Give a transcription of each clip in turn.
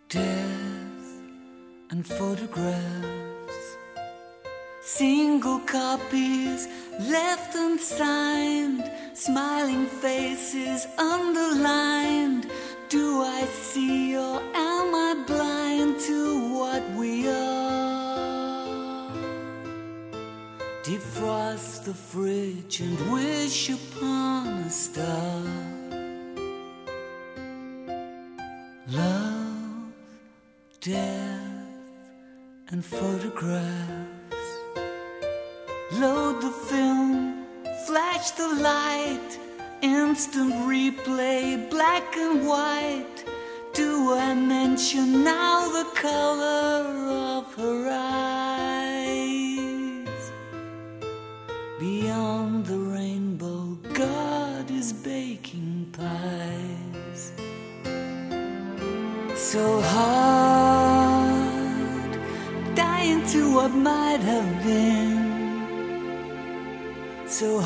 death and photographs, single copies left unsigned, smiling faces underlined. Do I see or am I blind to what we are? Defrost the fridge and wish upon a star. Love, death, and photographs. Load the film, flash the light, instant replay, black and white. Do I mention now the color of her eyes? Beyond the rainbow, God is baking pies. So hard, dying to what might have been. So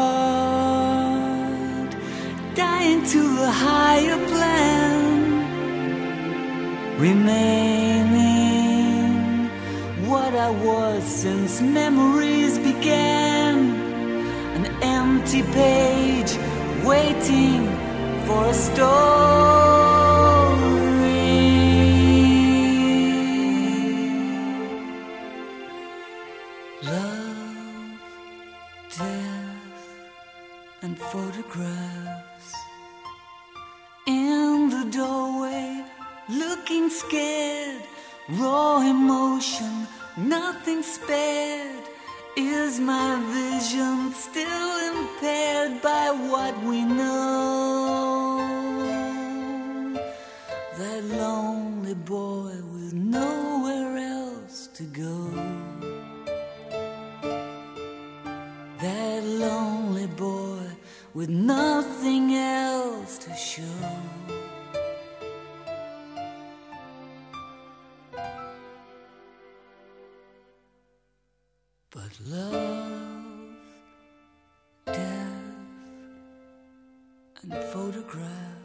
hard, dying to the higher plan. Remaining what I was since memories began. An empty page waiting for a story. Love, death, and photographs. In the doorway, looking scared, raw emotion, nothing spared. Is my vision still impaired by what we know? That lonely boy with nowhere else to go. That lonely boy with nothing else to show. But love, death, and photographs.